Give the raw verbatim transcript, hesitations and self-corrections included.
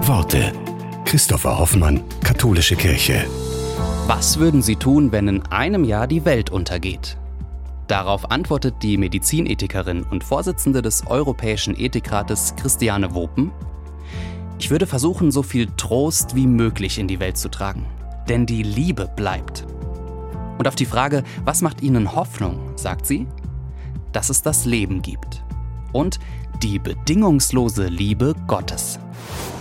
Worte. Christopher Hoffmann, Katholische Kirche. Was würden Sie tun, wenn in einem Jahr die Welt untergeht? Darauf antwortet die Medizinethikerin und Vorsitzende des Europäischen Ethikrates Christiane Wopen: Ich würde versuchen, so viel Trost wie möglich in die Welt zu tragen. Denn die Liebe bleibt. Und auf die Frage, was macht Ihnen Hoffnung, sagt sie, dass es das Leben gibt. Und die bedingungslose Liebe Gottes.